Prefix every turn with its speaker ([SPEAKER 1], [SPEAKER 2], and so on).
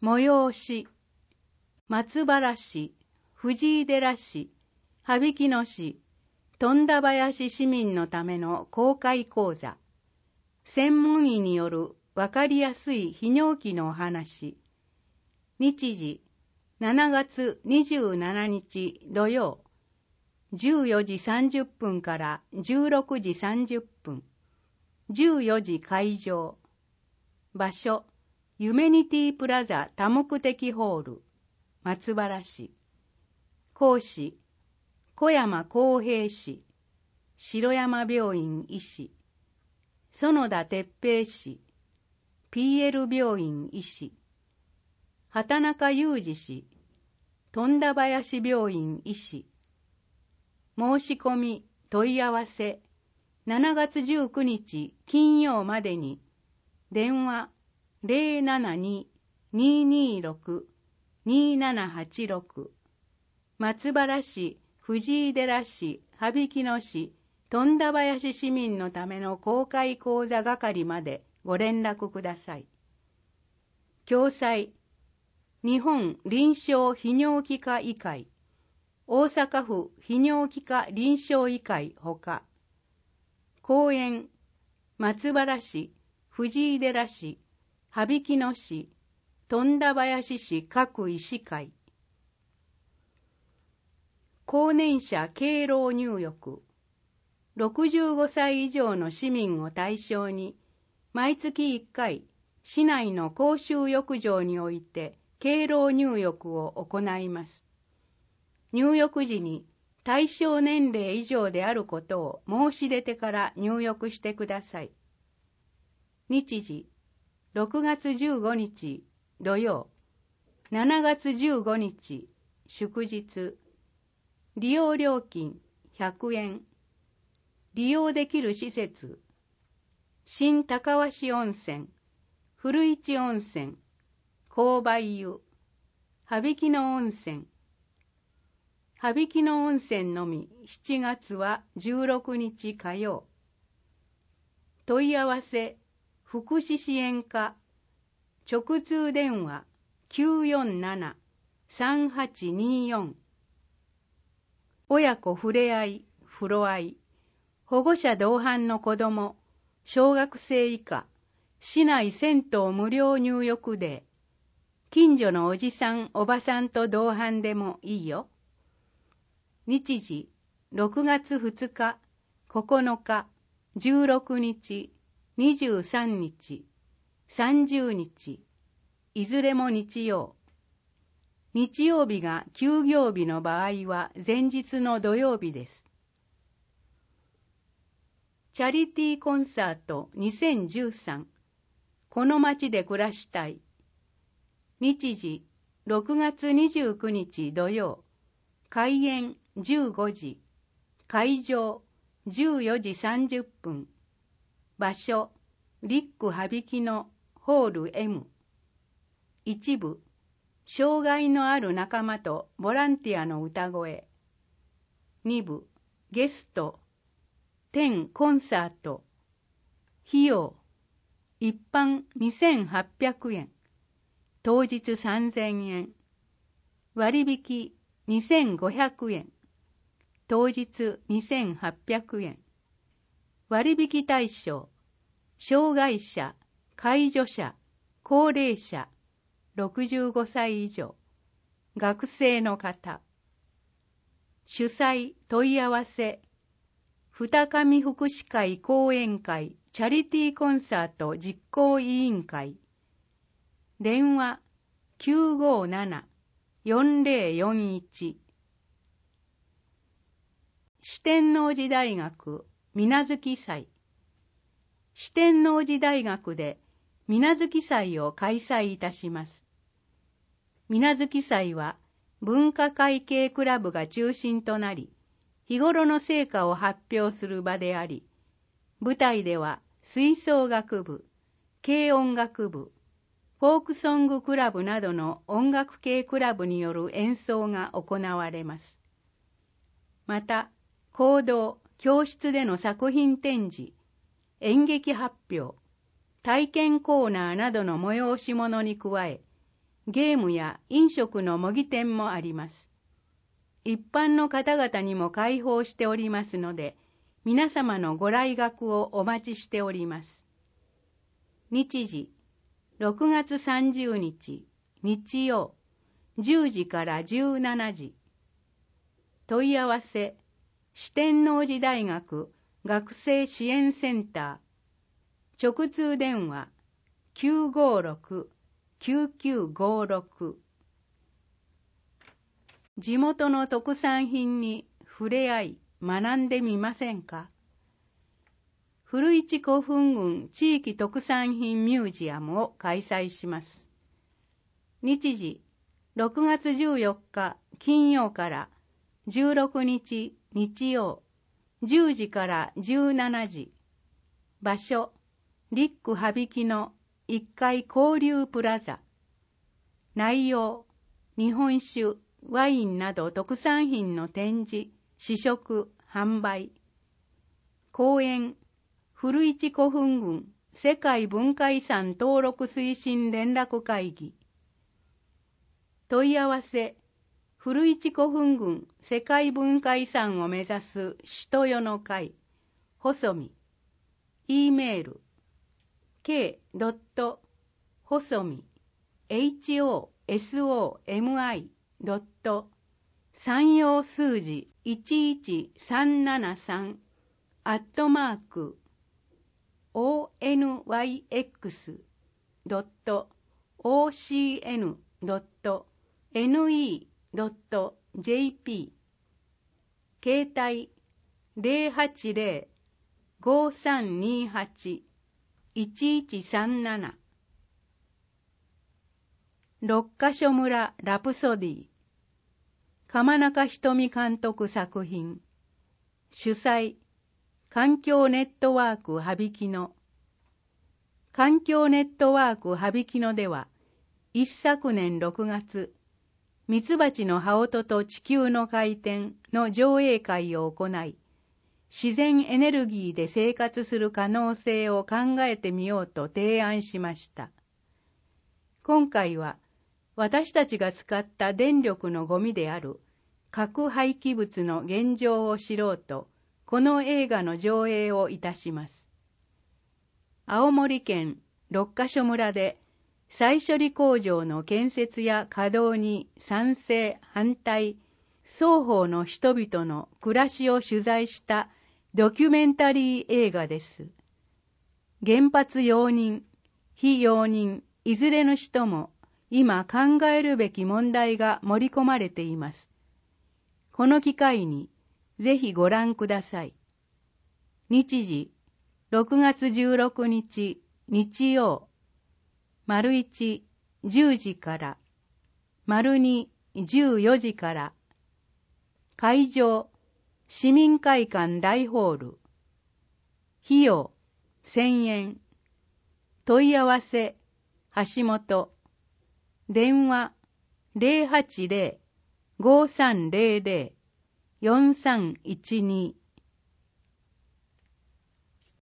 [SPEAKER 1] 催し、松原市、藤井寺市、羽曳野市、富田林市民のための公開講座。専門医によるわかりやすい泌尿器のお話。日時、7月27日土曜、14時30分から16時30分。14時会場。場所、ユメニティプラザ多目的ホール、松原市。講師、小山康平氏、城山病院医師、園田哲平氏、PL 病院医師、畑中裕二氏、富田林病院医師。申し込み、問い合わせ、7月19日金曜までに、電話072-226-2786、松原市、藤井寺市、羽曳野市、富田林市民のための公開講座係までご連絡ください。共催、日本臨床泌尿器科医会、大阪府泌尿器科臨床医会ほか、講演、松原市、藤井寺市、羽曳野市、富田林市各医師会。高年者敬老入浴。65歳以上の市民を対象に、毎月1回、市内の公衆浴場において敬老入浴を行います。入浴時に対象年齢以上であることを申し出てから入浴してください。日時、6月15日土曜、7月15日祝日。利用料金100円。利用できる施設、新高鷲温泉、古市温泉、紅梅湯、羽曳野温泉。羽曳野温泉のみ7月は16日火曜。問い合わせ、福祉支援課、直通電話 947-3824。親子ふれあい、風呂あい、保護者同伴の子ども、小学生以下、市内銭湯無料入浴デー。近所のおじさん、おばさんと同伴でもいいよ。日時、6月2日、9日、16日、23日、30日、いずれも日曜。日曜日が休業日の場合は前日の土曜日です。チャリティーコンサート2013、この街で暮らしたい。日時、6月29日土曜、開演15時、会場14時30分。場所、リック羽曳野ホール M。一部、障害のある仲間とボランティアの歌声。二部、ゲスト、10コンサート。費用、一般2800円。当日3000円。割引2500円。当日2800円。割引対象、障害者、介助者、高齢者、65歳以上、学生の方。主催問い合わせ、二上福祉会講演会チャリティーコンサート実行委員会。電話957-4041。四天王寺大学水無月祭。四天王寺大学で水無月祭を開催いたします。水無月祭は文化会系クラブが中心となり、日頃の成果を発表する場であり、舞台では吹奏楽部、軽音楽部、フォークソングクラブなどの音楽系クラブによる演奏が行われます。また、講堂、教室での作品展示、演劇発表、体験コーナーなどの催し物に加え、 ゲームや飲食の模擬店もあります。一般の方々にも開放しておりますので、皆様のご来学をお待ちしております。日時、6月30日、日曜、10時から17時。問い合わせ、四天王寺大学学生支援センター。直通電話、956-9956。地元の特産品に触れ合い学んでみませんか？古市古墳群地域特産品ミュージアムを開催します。日時、6月14日金曜から16日日曜、10時から17時。場所、リック羽曳の1階交流プラザ。内容、日本酒、ワインなど特産品の展示、試食、販売。講演、古市古墳群世界文化遺産登録推進連絡会議。問い合わせ、古市古墳群世界文化遺産を目指す人よの会、細見。E メール、k. 細見、hosomi. 山陽数字11373 @onyx.ocn.ne.jp 携帯 080-5328-1137 六ヶ所村ラプソディ。鎌中瞳監督作品。主催、環境ネットワーク羽曳野。環境ネットワーク羽曳野では、一昨年6月、ミツバチの羽音と地球の回転の上映会を行い、自然エネルギーで生活する可能性を考えてみようと提案しました。今回は、私たちが使った電力のゴミである核廃棄物の現状を知ろうと、この映画の上映をいたします。青森県六ヶ所村で再処理工場の建設や稼働に賛成反対双方の人々の暮らしを取材したドキュメンタリー映画です。原発容認、非容認、いずれの人も今考えるべき問題が盛り込まれています。この機会にぜひご覧ください。日時、6月16日日曜、1、10時から、2、14時から。会場、市民会館大ホール。費用、1000円。問い合わせ、橋本。電話、080-5300-4312。